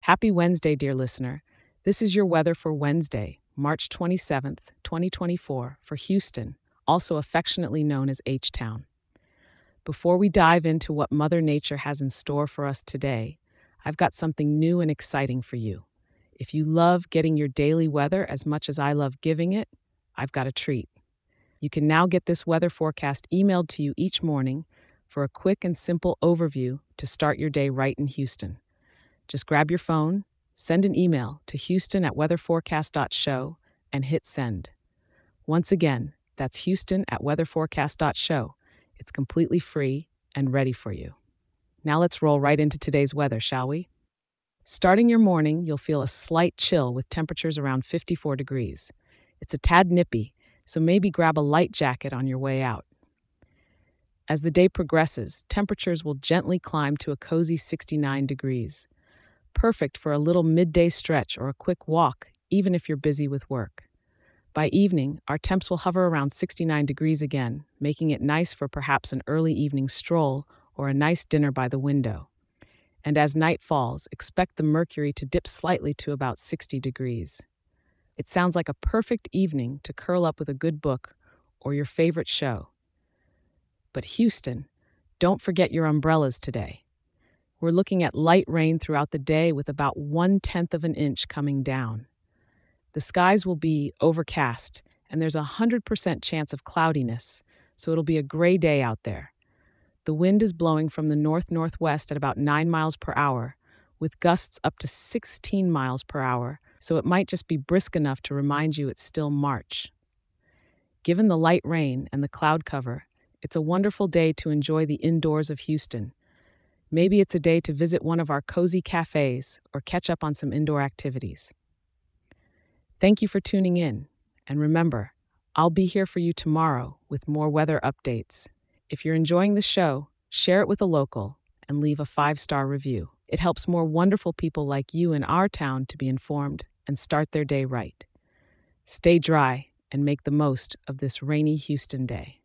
Happy Wednesday, dear listener. This is your weather for Wednesday, March 27th, 2024, for Houston, also affectionately known as H-Town. Before we dive into what Mother Nature has in store for us today, I've got something new and exciting for you. If you love getting your daily weather as much as I love giving it, I've got a treat. You can now get this weather forecast emailed to you each morning for a quick and simple overview to start your day right in Houston. Just grab your phone, send an email to houston@weatherforecast.show, and hit send. Once again, that's houston@weatherforecast.show. It's completely free and ready for you. Now let's roll right into today's weather, shall we? Starting your morning, you'll feel a slight chill with temperatures around 54 degrees. It's a tad nippy, so maybe grab a light jacket on your way out. As the day progresses, temperatures will gently climb to a cozy 69 degrees. Perfect for a little midday stretch or a quick walk, even if you're busy with work. By evening, our temps will hover around 69 degrees again, making it nice for perhaps an early evening stroll or a nice dinner by the window. And as night falls, expect the mercury to dip slightly to about 60 degrees. It sounds like a perfect evening to curl up with a good book or your favorite show. But Houston, don't forget your umbrellas today. We're looking at light rain throughout the day with about 1/10 of an inch coming down. The skies will be overcast, and there's a 100% chance of cloudiness, so it'll be a gray day out there. The wind is blowing from the north-northwest at about 9 miles per hour, with gusts up to 16 miles per hour, so it might just be brisk enough to remind you it's still March. Given the light rain and the cloud cover, it's a wonderful day to enjoy the indoors of Houston. Maybe it's a day to visit one of our cozy cafes or catch up on some indoor activities. Thank you for tuning in, and remember, I'll be here for you tomorrow with more weather updates. If you're enjoying the show, share it with a local and leave a 5-star review. It helps more wonderful people like you in our town to be informed and start their day right. Stay dry and make the most of this rainy Houston day.